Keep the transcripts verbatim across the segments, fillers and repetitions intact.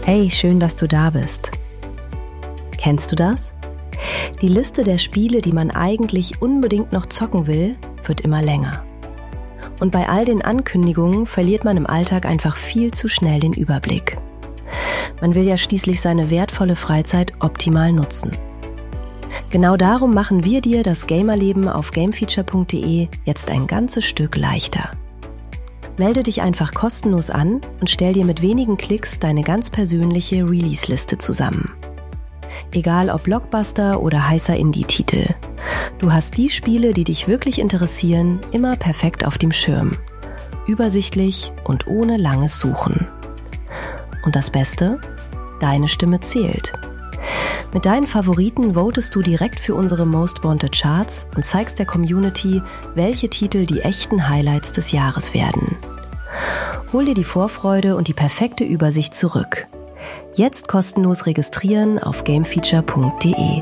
Hey, schön, dass du da bist. Kennst du das? Die Liste der Spiele, die man eigentlich unbedingt noch zocken will, wird immer länger. Und bei all den Ankündigungen verliert man im Alltag einfach viel zu schnell den Überblick. Man will ja schließlich seine wertvolle Freizeit optimal nutzen. Genau darum machen wir dir das Gamerleben auf gamefeature punkt de jetzt ein ganzes Stück leichter. Melde dich einfach kostenlos an und stell dir mit wenigen Klicks deine ganz persönliche Release-Liste zusammen. Egal ob Blockbuster oder heißer Indie-Titel. Du hast die Spiele, die dich wirklich interessieren, immer perfekt auf dem Schirm. Übersichtlich und ohne langes Suchen. Und das Beste? Deine Stimme zählt. Mit deinen Favoriten votest du direkt für unsere Most Wanted Charts und zeigst der Community, welche Titel die echten Highlights des Jahres werden. Hol dir die Vorfreude und die perfekte Übersicht zurück. Jetzt kostenlos registrieren auf gamefeature punkt de.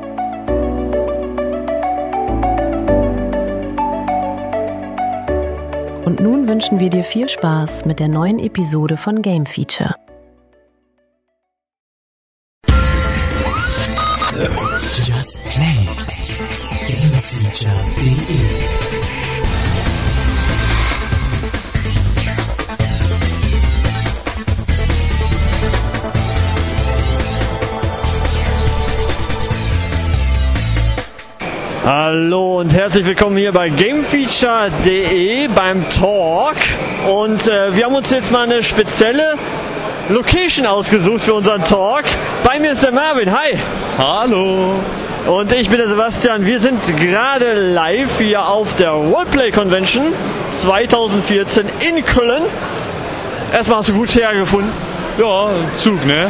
Und nun wünschen wir dir viel Spaß mit der neuen Episode von Game Feature. Just Play it. gamefeature punkt de. Hallo und herzlich willkommen hier bei gamefeature punkt de beim Talk. Und äh, wir haben uns jetzt mal eine spezielle Location ausgesucht für unseren Talk. Bei mir ist der Marvin. Hi. Hallo. Und ich bin der Sebastian. Wir sind gerade live hier auf der Roleplay Convention zwanzig vierzehn in Köln. Erstmal hast du gut hergefunden. Ja, Zug, ne?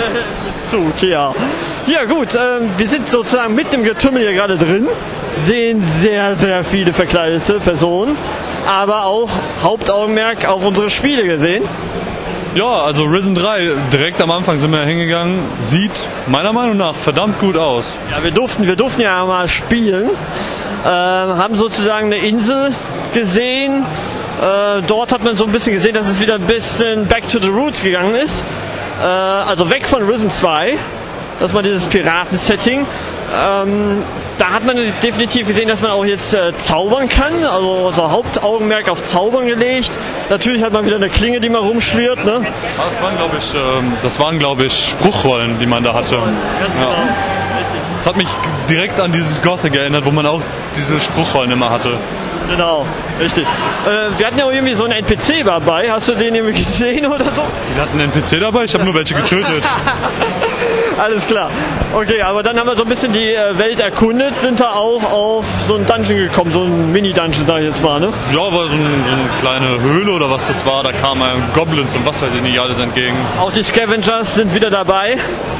Zug, ja. Ja gut, ähm, wir sind sozusagen mitten im Getümmel hier gerade drin. Sehen sehr, sehr viele verkleidete Personen. Aber auch Hauptaugenmerk auf unsere Spiele gesehen. Ja, also Risen drei, direkt am Anfang sind wir hingegangen, sieht meiner Meinung nach verdammt gut aus. Ja, wir durften, wir durften ja mal spielen, äh, haben sozusagen eine Insel gesehen, äh, dort hat man so ein bisschen gesehen, dass es wieder ein bisschen back to the roots gegangen ist, äh, also weg von Risen zwei, dass man dieses Piraten-Setting, ähm, da hat man definitiv gesehen, dass man auch jetzt äh, zaubern kann, also unser Hauptaugenmerk auf Zaubern gelegt. Natürlich hat man wieder eine Klinge, die mal rumschwirrt, ne? Das waren, glaube ich, ähm, das waren, glaube ich, Spruchrollen, die man da hatte. Ganz genau. Ja. Das hat mich direkt an dieses Gothic erinnert, wo man auch diese Spruchrollen immer hatte. Genau, richtig. Äh, wir hatten ja auch irgendwie so einen N P C dabei. Hast du den irgendwie gesehen oder so? Wir hatten einen N P C dabei? Ich habe nur welche getötet. Alles klar. Okay, aber dann haben wir so ein bisschen die Welt erkundet, sind da auch auf so einen Dungeon gekommen, so einen Mini-Dungeon, sag ich jetzt mal, ne? Ja, war so, ein, so eine kleine Höhle oder was das war, da kamen Goblins und was weiß ich nicht alles entgegen. Auch die Scavengers sind wieder dabei.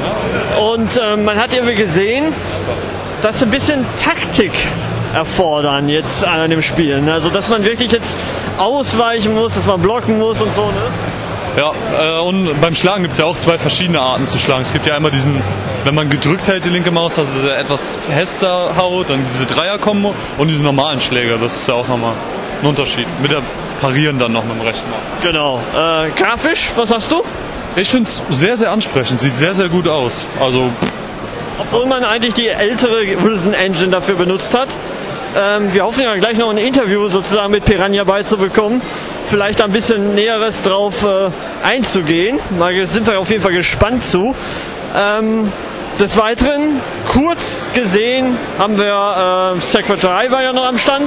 Und äh, man hat irgendwie gesehen, dass ein bisschen Taktik erfordern jetzt an dem Spiel. Also dass man wirklich jetzt ausweichen muss, dass man blocken muss und so, ne? Ja, äh, und beim Schlagen gibt es ja auch zwei verschiedene Arten zu schlagen. Es gibt ja einmal diesen, wenn man gedrückt hält, die linke Maus, also diese etwas fester haut, dann diese Dreier-Kombo und diese normalen Schläge. Das ist ja auch nochmal ein Unterschied. Mit der Parieren dann noch mit dem rechten Maus. Genau. Äh, grafisch, was hast du? Ich finde es sehr, sehr ansprechend. Sieht sehr, sehr gut aus. Also, obwohl man eigentlich die ältere Risen Engine dafür benutzt hat. Ähm, wir hoffen ja gleich noch ein Interview sozusagen mit Piranha beizubekommen. Vielleicht ein bisschen Näheres drauf äh, einzugehen. Da sind wir auf jeden Fall gespannt zu. Ähm, des Weiteren, kurz gesehen, haben wir äh, Sacred drei war ja noch am Stand.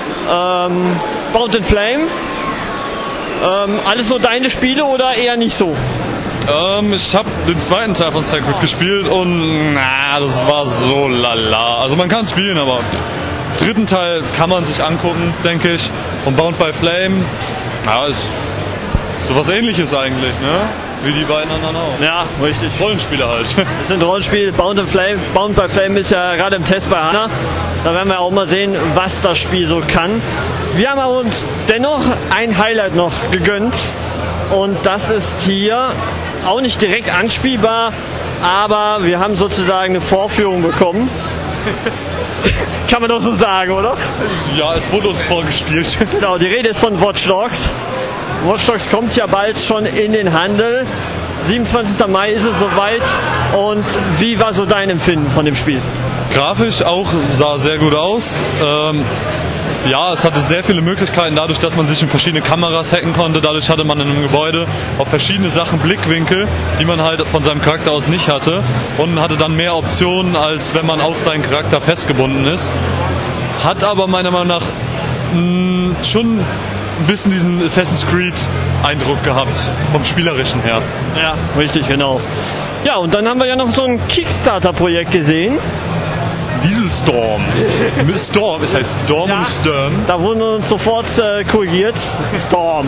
Ähm, Bound in Flame. Ähm, alles nur deine Spiele oder eher nicht so? Ähm, ich habe den zweiten Teil von Sacred gespielt und na, das war so lala. Also man kann spielen, aber dritten Teil kann man sich angucken, denke ich. Und Bound by Flame, ja, ist sowas Ähnliches eigentlich, ne? Wie die beiden anderen auch. Ja, richtig. Rollenspiele halt. Das sind Rollenspiele. Bound, Flame, Bound by Flame ist ja gerade im Test bei Hanna. Da werden wir auch mal sehen, was das Spiel so kann. Wir haben uns dennoch ein Highlight noch gegönnt. Und das ist hier auch nicht direkt anspielbar, aber wir haben sozusagen eine Vorführung bekommen. Kann man doch so sagen, oder? Ja, es wurde uns vorgespielt. Genau, die Rede ist von Watch Dogs. Watch Dogs kommt ja bald schon in den Handel. siebenundzwanzigster Mai ist es soweit. Und wie war so dein Empfinden von dem Spiel? Grafisch auch sah sehr gut aus. Ähm, ja, es hatte sehr viele Möglichkeiten, dadurch, dass man sich in verschiedene Kameras hacken konnte. Dadurch hatte man in einem Gebäude auf verschiedene Sachen Blickwinkel, die man halt von seinem Charakter aus nicht hatte. Und hatte dann mehr Optionen, als wenn man auf seinen Charakter festgebunden ist. Hat aber meiner Meinung nach mh, schon ein bisschen diesen Assassin's Creed-Eindruck gehabt, vom Spielerischen her. Ja, richtig, genau. Ja, und dann haben wir ja noch so ein Kickstarter-Projekt gesehen. Dieselstorm. Storm, es heißt Storm Ja, und Stern. Da wurden wir uns sofort äh, korrigiert. Storm.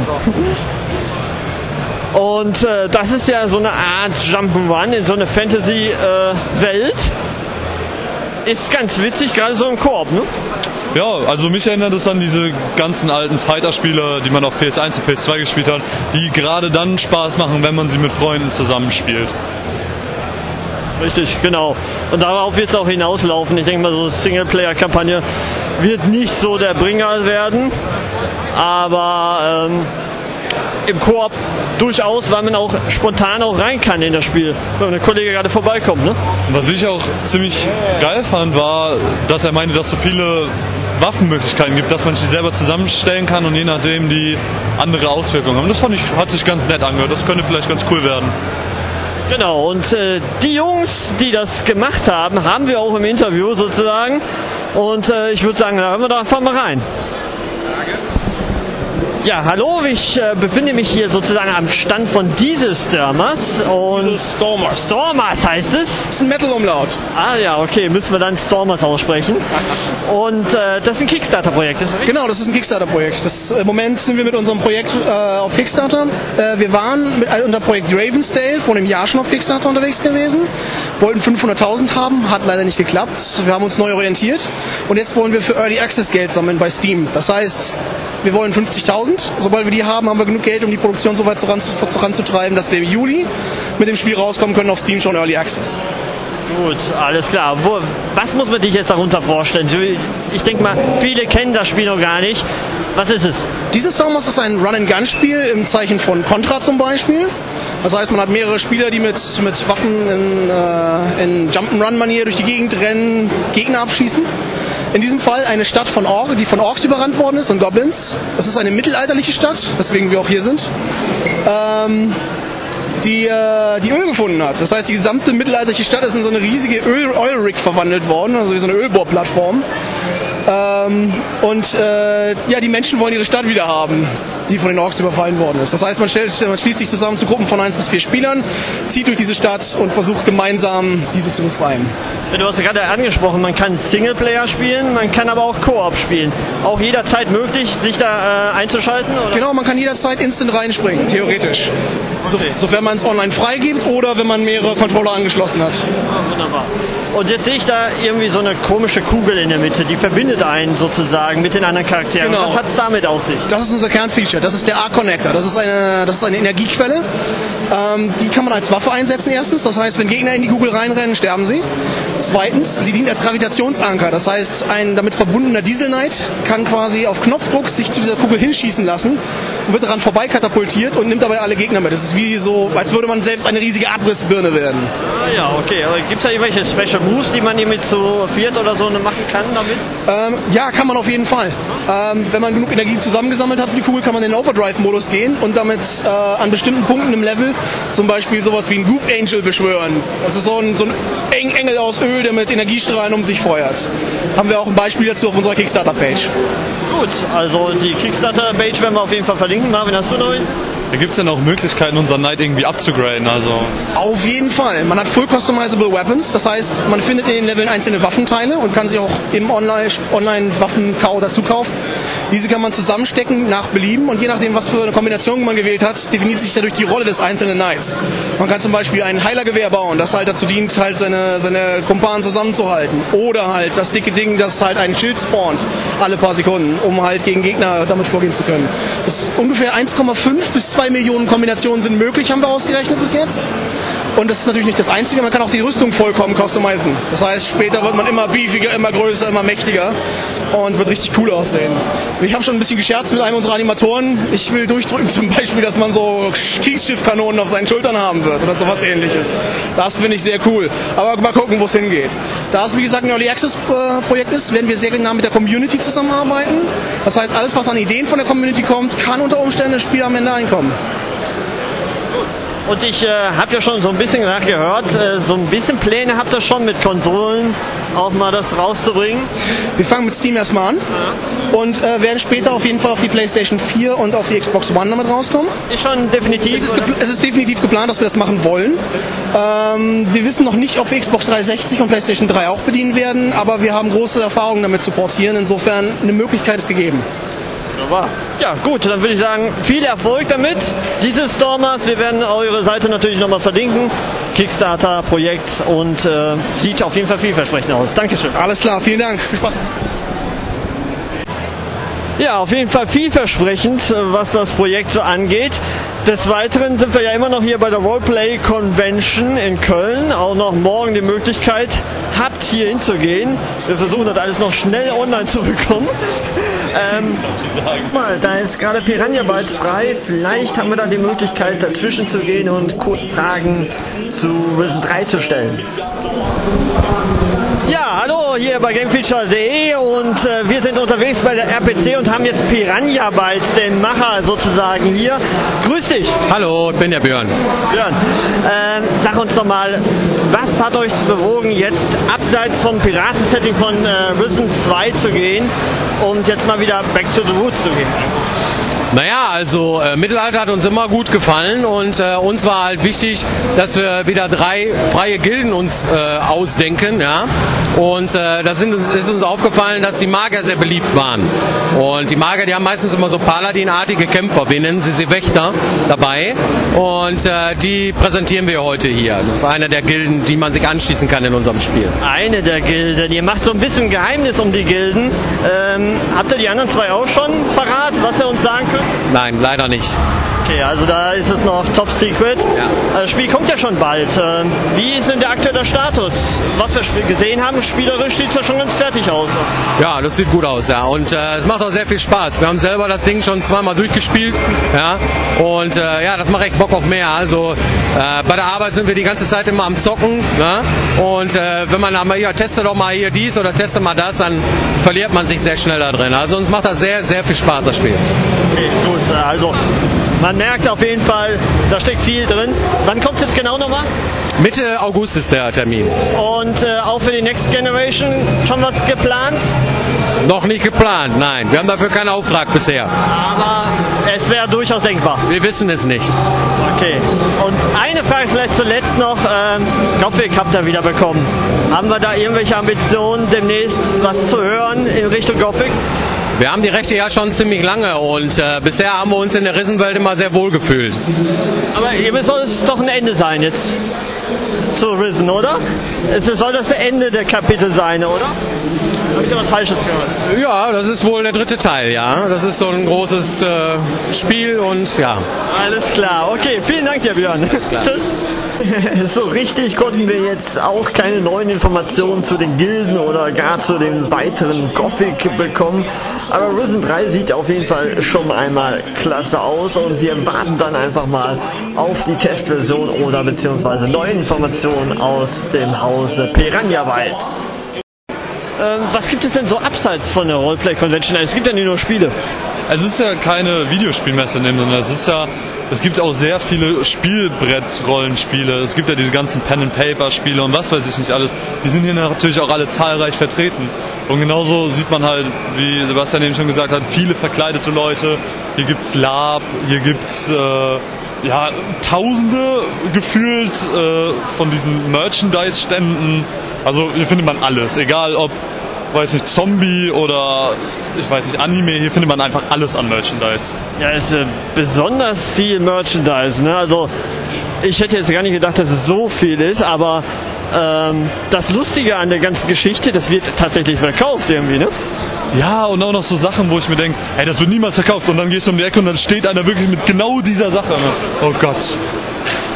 Und äh, das ist ja so eine Art Jump'n'Run in so eine Fantasy-Welt. Äh, ist ganz witzig, gerade so im Koop, ne? Ja, also mich erinnert es an diese ganzen alten Fighter-Spiele, die man auf P S eins und P S zwei gespielt hat, die gerade dann Spaß machen, wenn man sie mit Freunden zusammenspielt. Richtig, genau. Und darauf wird es auch hinauslaufen. Ich denke mal, so eine Singleplayer-Kampagne wird nicht so der Bringer werden. Aber ähm, im Koop durchaus, weil man auch spontan auch rein kann in das Spiel, wenn der Kollege gerade vorbeikommt. Ne? Was ich auch ziemlich geil fand, war, dass er meinte, dass es so viele Waffenmöglichkeiten gibt, dass man sich selber zusammenstellen kann und je nachdem die andere Auswirkungen haben. Das fand ich, hat sich ganz nett angehört. Das könnte vielleicht ganz cool werden. Genau, und äh, die Jungs, die das gemacht haben, haben wir auch im Interview sozusagen. Und äh, ich würde sagen, da hören wir doch einfach mal rein. Ja, hallo, ich äh, befinde mich hier sozusagen am Stand von Dieselstormers. Und Stormers. Stormers heißt es. Das ist ein Metal-Umlaut. Ah ja, okay, müssen wir dann Stormers aussprechen. Und äh, das ist ein Kickstarter-Projekt, ist das richtig? Genau, das ist ein Kickstarter-Projekt. Das, Im Moment sind wir mit unserem Projekt äh, auf Kickstarter. Äh, wir waren mit, also unter Projekt Ravensdale vor einem Jahr schon auf Kickstarter unterwegs gewesen. Wollten fünfhunderttausend haben, hat leider nicht geklappt. Wir haben uns neu orientiert. Und jetzt wollen wir für Early Access Geld sammeln bei Steam. Das heißt, wir wollen fünfzigtausend. Sobald wir die haben, haben wir genug Geld, um die Produktion so weit voranzutreiben, dass wir im Juli mit dem Spiel rauskommen können auf Steam schon Early Access. Gut, alles klar. Wo, was muss man sich jetzt darunter vorstellen? Ich denke mal, viele kennen das Spiel noch gar nicht. Was ist es? Dieses Stormers ist ein Run-and-Gun-Spiel im Zeichen von Contra zum Beispiel. Das heißt, man hat mehrere Spieler, die mit, mit Waffen in, äh, in Jump'n'Run-Manier durch die Gegend rennen, Gegner abschießen. In diesem Fall eine Stadt von Ork, die von Orks überrannt worden ist und Goblins. Das ist eine mittelalterliche Stadt, weswegen wir auch hier sind. Ähm, die, äh, die Öl gefunden hat. Das heißt, die gesamte mittelalterliche Stadt ist in so eine riesige Öl-Oil-Rig verwandelt worden, also wie so eine Ölbohrplattform. Ähm, und äh, ja, die Menschen wollen ihre Stadt wieder haben, die von den Orks überfallen worden ist. Das heißt, man, stellt, man schließt sich zusammen zu Gruppen von eins bis vier Spielern, zieht durch diese Stadt und versucht gemeinsam diese zu befreien. Du hast ja gerade angesprochen, man kann Singleplayer spielen, man kann aber auch Koop spielen. Auch jederzeit möglich, sich da äh, einzuschalten? Oder? Genau, man kann jederzeit instant reinspringen, theoretisch. So, Okay. Sofern man es online freigibt oder wenn man mehrere Controller angeschlossen hat. Ah, wunderbar. Und jetzt sehe ich da irgendwie so eine komische Kugel in der Mitte, die verbindet einen sozusagen mit den anderen Charakteren. Genau. Was hat es damit auf sich? Das ist unser Kernfeature, das ist der Arc-Connector. Das ist eine, das ist eine Energiequelle. Ähm, die kann man als Waffe einsetzen erstens. Das heißt, wenn Gegner in die Kugel reinrennen, sterben sie. Zweitens, sie dient als Gravitationsanker. Das heißt, ein damit verbundener Diesel Knight kann quasi auf Knopfdruck sich zu dieser Kugel hinschießen lassen und wird daran vorbeikatapultiert und nimmt dabei alle Gegner mit. Das ist wie so, als würde man selbst eine riesige Abrissbirne werden. Ah ja, okay. Aber gibt es da irgendwelche Special Moves, die man hier mit zu viert oder so machen kann damit? Ähm, ja, kann man auf jeden Fall. Ähm, wenn man genug Energie zusammengesammelt hat für die Kugel, kann man in den Overdrive-Modus gehen und damit äh, an bestimmten Punkten im Level zum Beispiel sowas wie einen Goop Angel beschwören. Das ist so ein, so ein Engel aus Öl, der mit Energiestrahlen um sich feuert. Haben wir auch ein Beispiel dazu auf unserer Kickstarter-Page. Gut, also die Kickstarter-Page werden wir auf jeden Fall verlinken. Marvin, hast du noch einen? Da gibt es dann auch Möglichkeiten, unseren Knight irgendwie abzugraden. Also Auf jeden Fall. Man hat full customizable Weapons. Das heißt, man findet in den Leveln einzelne Waffenteile und kann sich auch im Online-Waffen-Kau dazu kaufen. Diese kann man zusammenstecken nach Belieben und je nachdem, was für eine Kombination man gewählt hat, definiert sich dadurch die Rolle des einzelnen Knights. Man kann zum Beispiel ein Heilergewehr bauen, das halt dazu dient, halt seine, seine Kumpanen zusammenzuhalten. Oder halt das dicke Ding, das halt ein Schild spawnt alle paar Sekunden, um halt gegen Gegner damit vorgehen zu können. Das ist ungefähr eins Komma fünf bis zwei Millionen Kombinationen sind möglich, haben wir ausgerechnet bis jetzt. Und das ist natürlich nicht das Einzige, man kann auch die Rüstung vollkommen customizen. Das heißt, später wird man immer beefiger, immer größer, immer mächtiger und wird richtig cool aussehen. Ich habe schon ein bisschen gescherzt mit einem unserer Animatoren. Ich will durchdrücken zum Beispiel, dass man so Kriegsschiffkanonen auf seinen Schultern haben wird oder sowas ähnliches. Das finde ich sehr cool. Aber mal gucken, wo es hingeht. Da es, wie gesagt, ein Early Access äh, Projekt ist, werden wir sehr nah mit der Community zusammenarbeiten. Das heißt, alles, was an Ideen von der Community kommt, kann unter Umständen das Spiel am Ende einkommen. Und ich äh, habe ja schon so ein bisschen nachgehört, äh, so ein bisschen Pläne habt ihr schon mit Konsolen auch mal das rauszubringen? Wir fangen mit Steam erstmal an ja. und äh, werden später auf jeden Fall auf die PlayStation vier und auf die Xbox One damit rauskommen. Ist schon definitiv? Es ist, es ist definitiv geplant, dass wir das machen wollen. Ähm, wir wissen noch nicht, ob wir Xbox dreihundertsechzig und PlayStation drei auch bedienen werden, aber wir haben große Erfahrungen damit zu portieren. Insofern eine Möglichkeit ist gegeben. Ja gut, dann würde ich sagen, viel Erfolg damit. Diese Stormers, wir werden eure Seite natürlich nochmal verlinken. Kickstarter-Projekt und äh, sieht auf jeden Fall vielversprechend aus. Dankeschön. Alles klar, vielen Dank. Viel Spaß. Ja, auf jeden Fall vielversprechend, was das Projekt so angeht. Des Weiteren sind wir ja immer noch hier bei der Roleplay Convention in Köln. Auch noch morgen die Möglichkeit habt, hier hinzugehen. Wir versuchen das alles noch schnell online zu bekommen. Ähm, mal, da ist gerade Piranha Bytes frei. Vielleicht haben wir da die Möglichkeit, dazwischen zu gehen und kurz Fragen zu Risen drei zu stellen. Ja, hallo, hier bei Gamefeature punkt de und äh, wir sind unterwegs bei der R P C und haben jetzt Piranha Bytes, den Macher sozusagen hier. Grüß dich. Hallo, ich bin der Björn. Björn, äh, sag uns doch mal, was hat euch bewogen, jetzt abseits vom Piratensetting von äh, Risen zwei zu gehen und jetzt mal wieder back to the roots zu gehen? Naja, also äh, Mittelalter hat uns immer gut gefallen und äh, uns war halt wichtig, dass wir wieder drei freie Gilden uns äh, ausdenken, ja. Und äh, da sind uns, ist uns aufgefallen, dass die Magier sehr beliebt waren. Und die Magier, die haben meistens immer so Paladin-artige Kämpfer, wir nennen sie sie Wächter, dabei. Und äh, die präsentieren wir heute hier. Das ist eine der Gilden, die man sich anschließen kann in unserem Spiel. Eine der Gilden. Ihr macht so ein bisschen Geheimnis um die Gilden. Ähm, habt ihr die anderen zwei auch schon parat, was ihr uns sagen könnt? Nein, leider nicht. Okay, also da ist es noch Top Secret. Ja. Das Spiel kommt ja schon bald. Wie ist denn der aktuelle Status? Was wir gesehen haben, spielerisch sieht es ja schon ganz fertig aus. Ja, das sieht gut aus, ja. Und äh, es macht auch sehr viel Spaß. Wir haben selber das Ding schon zweimal durchgespielt. Ja. Und äh, ja, das macht echt Bock auf mehr. Also äh, bei der Arbeit sind wir die ganze Zeit immer am Zocken. Ne? Und äh, wenn man aber, ja, teste doch mal hier dies oder teste mal das, dann verliert man sich sehr schnell da drin. Also uns macht das sehr, sehr viel Spaß, das Spiel. Okay, gut. Also man merkt auf jeden Fall, da steckt viel drin. Wann kommt es jetzt genau nochmal? Mitte August ist der Termin. Und äh, auch für die Next Generation schon was geplant? Noch nicht geplant, nein. Wir haben dafür keinen Auftrag bisher. Aber es wäre durchaus denkbar. Wir wissen es nicht. Okay. Und eine Frage vielleicht zuletzt noch. Ähm, Gothic habt ihr wieder bekommen. Haben wir da irgendwelche Ambitionen, demnächst was zu hören in Richtung Gothic? Wir haben die Rechte ja schon ziemlich lange und äh, bisher haben wir uns in der Risen-Welt immer sehr wohl gefühlt. Aber hier soll es doch ein Ende sein jetzt zu Risen, oder? Es soll das Ende der Kapitel sein, oder? Habe ich da was Falsches gehört? Ja, das ist wohl der dritte Teil, ja. Das ist so ein großes äh, Spiel und ja. Alles klar, okay. Vielen Dank dir, Björn. Alles klar. Tschüss. So richtig konnten wir jetzt auch keine neuen Informationen zu den Gilden oder gar zu den weiteren Gothic bekommen. Aber Risen drei sieht auf jeden Fall schon einmal klasse aus und wir warten dann einfach mal auf die Testversion oder beziehungsweise neue Informationen aus dem Hause Piranha Bytes. Ähm, was gibt es denn so abseits von der Roleplay Convention? Es gibt ja nicht nur Spiele. Es ist ja keine Videospielmesse in dem Sinne. Es ist ja, es gibt auch sehr viele Spielbrett-Rollenspiele. Es gibt ja diese ganzen Pen-and-Paper-Spiele und was weiß ich nicht alles. Die sind hier natürlich auch alle zahlreich vertreten. Und genauso sieht man halt, wie Sebastian eben schon gesagt hat, viele verkleidete Leute. Hier gibt's Lab, hier gibt's äh, ja, Tausende gefühlt äh, von diesen Merchandise-Ständen. Also hier findet man alles, egal ob, weiß nicht, Zombie oder, ich weiß nicht, Anime, hier findet man einfach alles an Merchandise. Ja, es ist äh, besonders viel Merchandise, ne? Also ich hätte jetzt gar nicht gedacht, dass es so viel ist, aber ähm, das Lustige an der ganzen Geschichte, das wird tatsächlich verkauft irgendwie, ne? Ja, und auch noch so Sachen, wo ich mir denke, hey, das wird niemals verkauft und dann gehst du um die Ecke und dann steht einer wirklich mit genau dieser Sache. Oh Gott.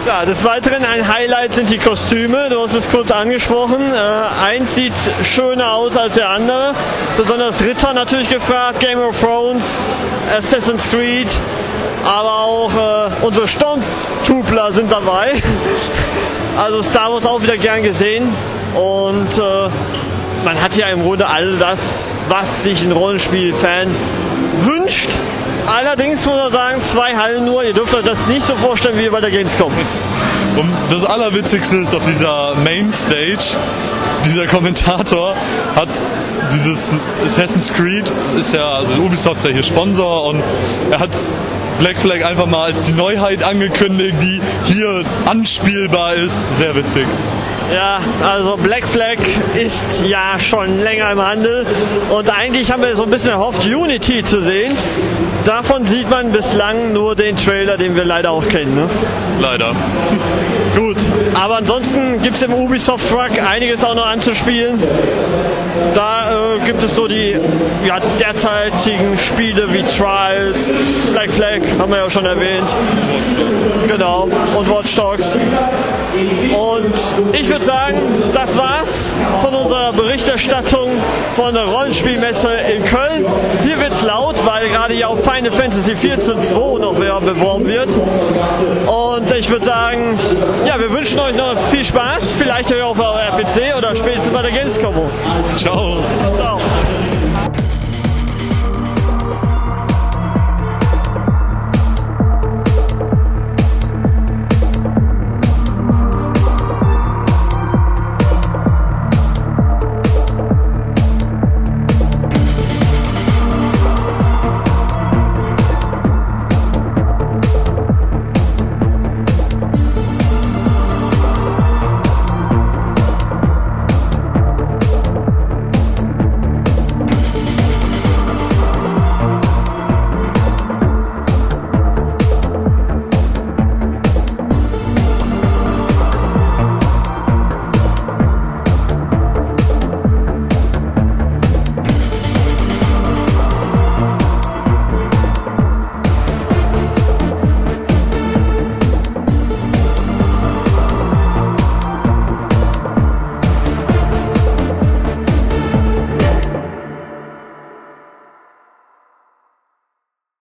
Ja, des Weiteren ein Highlight sind die Kostüme. Du hast es kurz angesprochen. Äh, eins sieht schöner aus als der andere. Besonders Ritter natürlich gefragt, Game of Thrones, Assassin's Creed, aber auch äh, unsere Stormtroopler sind dabei. Also Star Wars auch wieder gern gesehen. Und äh, man hat ja im Grunde all das, was sich ein Rollenspiel-Fan wünscht. Allerdings muss man sagen, zwei Hallen nur. Ihr dürft euch das nicht so vorstellen wie bei der Gamescom. Und das Allerwitzigste ist, auf dieser Mainstage, dieser Kommentator hat dieses Assassin's Creed, ist ja, also Ubisoft ist ja hier Sponsor, und er hat Black Flag einfach mal als die Neuheit angekündigt, die hier anspielbar ist. Sehr witzig. Ja, also Black Flag ist ja schon länger im Handel und eigentlich haben wir so ein bisschen erhofft, Unity zu sehen. Davon sieht man bislang nur den Trailer, den wir leider auch kennen. Ne? Leider. Gut, aber ansonsten gibt es im Ubisoft Truck einiges auch noch anzuspielen. Da äh, gibt es so die ja, derzeitigen Spiele wie Trials, Black Flag, haben wir ja schon erwähnt. Genau, und Watch Dogs. Und ich würde sagen, das war's von unserer Berichterstattung von der Rollenspielmesse in Köln. Hier wird's laut, weil gerade hier auf Final Fantasy vierzehn Punkt zwei noch mehr beworben wird. Und ich würde sagen, ja, wir wünschen euch noch viel Spaß, vielleicht auch auf euer R P C oder spätestens bei der Gamescom. Ciao.